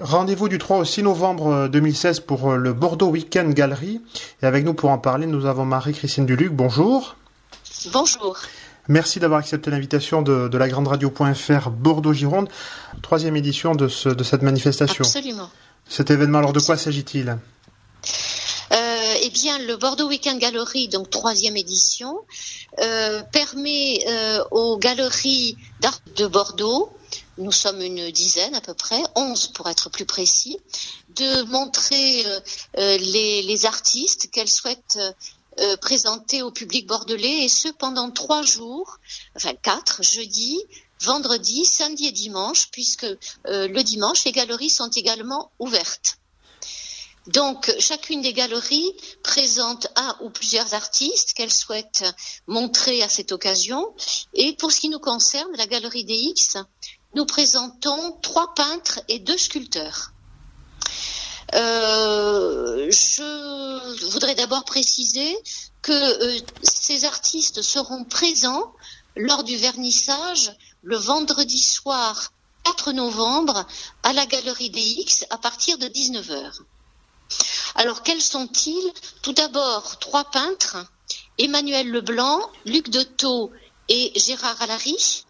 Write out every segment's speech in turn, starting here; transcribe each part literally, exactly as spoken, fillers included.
Rendez-vous du trois au six novembre deux mille seize pour le Bordeaux Weekend Galerie. Et avec nous pour en parler, nous avons Marie-Christine Duluc. Bonjour. Bonjour. Merci d'avoir accepté l'invitation de, de la grande radio point f r Bordeaux-Gironde. Troisième édition de, ce, de cette manifestation. Absolument. Cet événement, alors de quoi s'agit-il ? euh, Eh bien, le Bordeaux Weekend Gallery, donc troisième édition, euh, permet euh, aux galeries d'art de Bordeaux, nous sommes une dizaine à peu près, onze pour être plus précis, de montrer euh, les, les artistes qu'elles souhaitent euh, présenter au public bordelais, et ce pendant trois jours, enfin quatre, jeudi, vendredi, samedi et dimanche, puisque euh, le dimanche, les galeries sont également ouvertes. Donc, chacune des galeries présente un ou plusieurs artistes qu'elles souhaitent montrer à cette occasion. Et pour ce qui nous concerne, la galerie D X, nous présentons trois peintres et deux sculpteurs. Euh, je voudrais d'abord préciser que euh, ces artistes seront présents lors du vernissage le vendredi soir quatre novembre à la galerie D X à partir de dix-neuf heures. Alors, quels sont-ils ? Tout d'abord, trois peintres, Emmanuel Leblanc, Luc Detot et Gérard Allary.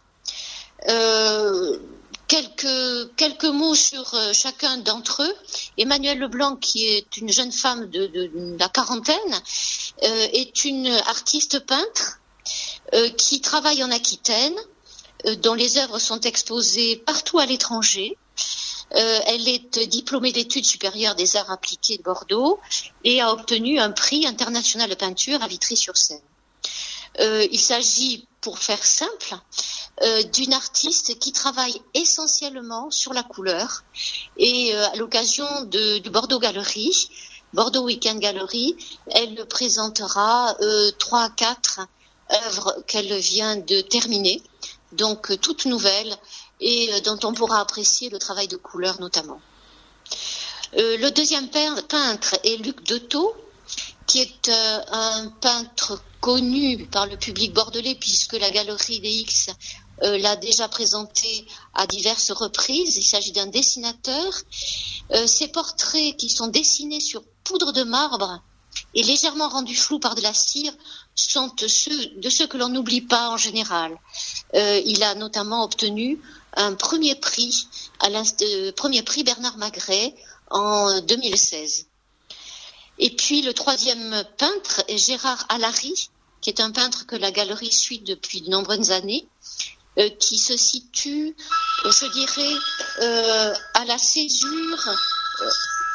Euh, quelques, quelques mots sur euh, chacun d'entre eux. Emmanuel Leblanc, qui est une jeune femme de, de, de la quarantaine, euh, est une artiste peintre euh, qui travaille en Aquitaine, euh, dont les œuvres sont exposées partout à l'étranger. Euh, elle est diplômée d'études supérieures des arts appliqués de Bordeaux et a obtenu un prix international de peinture à Vitry-sur-Seine. Euh, il s'agit, pour faire simple, euh, d'une artiste qui travaille essentiellement sur la couleur, et euh, à l'occasion de, du Bordeaux Gallery, Bordeaux Weekend Gallery, elle présentera euh, trois à quatre œuvres qu'elle vient de terminer, donc euh, toutes nouvelles, et euh, dont on pourra apprécier le travail de couleur notamment. Euh, le deuxième peintre est Luc Detot, qui est euh, un peintre connu par le public bordelais, puisque la galerie D X euh, l'a déjà présenté à diverses reprises. Il s'agit d'un dessinateur. Euh, ces portraits, qui sont dessinés sur poudre de marbre et légèrement rendus flous par de la cire, sont ceux, de ceux que l'on n'oublie pas en général. Euh, il a notamment obtenu un premier prix, à euh, premier prix Bernard Magret en deux mille seize. Et puis le troisième peintre est Gérard Allary, qui est un peintre que la galerie suit depuis de nombreuses années, euh, qui se situe, euh, je dirais, euh, à la césure, euh,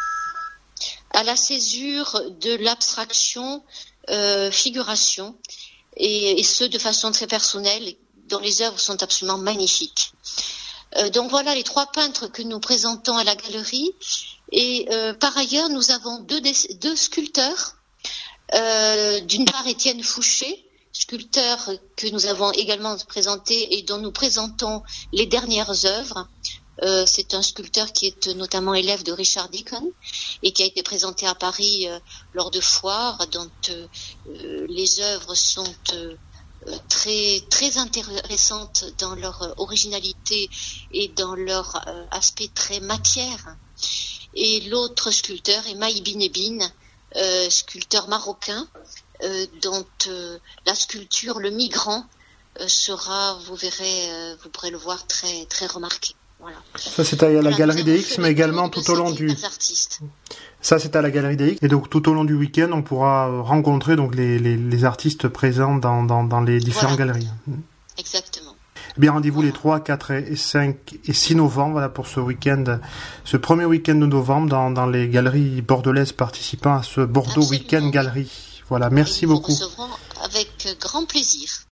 à la césure de l'abstraction euh, figuration, et, et ce de façon très personnelle, dont les œuvres sont absolument magnifiques. Euh, donc voilà les trois peintres que nous présentons à la galerie. Et euh, par ailleurs, nous avons deux, deux sculpteurs. Euh, d'une part, Étienne Fouché, sculpteur que nous avons également présenté et dont nous présentons les dernières œuvres. Euh, c'est un sculpteur qui est notamment élève de Richard Deacon et qui a été présenté à Paris euh, lors de foires, dont euh, les œuvres sont euh, très très intéressantes dans leur originalité et dans leur euh, aspect très matière. Et l'autre sculpteur est Maïbine Ebine, euh, sculpteur marocain, euh, dont euh, la sculpture Le Migrant euh, sera, vous verrez, euh, vous pourrez le voir, très très remarqué. Voilà. Ça c'est à la voilà, galerie D X, mais également tout au long du. Ça c'est à la galerie D X, et donc tout au long du week-end, on pourra rencontrer donc les les, les artistes présents dans dans dans les différentes voilà. galeries. Exactement. Eh bien, rendez-vous les trois, quatre et cinq et six novembre, voilà, pour ce week-end, ce premier week-end de novembre dans, dans les galeries bordelaises participant à ce Bordeaux Absolument. Weekend Galerie. Voilà, merci et nous beaucoup. Nous recevrons avec grand plaisir.